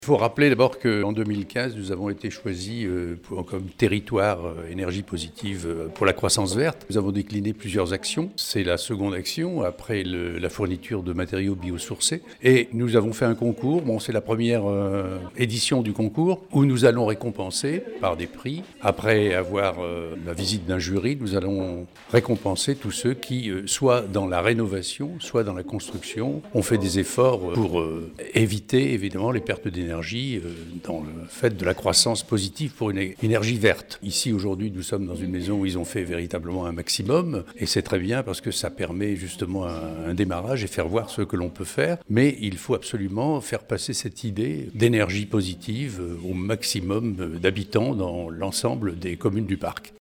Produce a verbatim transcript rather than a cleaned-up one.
Il faut rappeler d'abord qu'en deux mille quinze, nous avons été choisis euh, pour- comme territoire euh, énergie positive euh, pour la croissance verte. Nous avons décliné plusieurs actions. C'est la seconde action, après le- la fourniture de matériaux biosourcés. Et nous avons fait un concours. Bon, c'est la première euh, édition du concours où nous allons récompenser par des prix. Après avoir euh, la visite d'un jury, nous allons récompenser tous ceux qui, euh, soit dans la rénovation, soit dans la construction, ont fait des efforts pour euh, éviter évidemment les pertes d'énergie euh, dans le fait de la croissance positive pour une énergie verte. Ici, aujourd'hui, nous sommes dans une maison où ils ont fait véritablement un maximum, et c'est très bien parce que ça permet justement un, un démarrage et faire voir ce que l'on peut faire. Mais il faut absolument faire passer cette idée d'énergie positive euh, au maximum euh, d'habitants dans l'ensemble des communes du parc.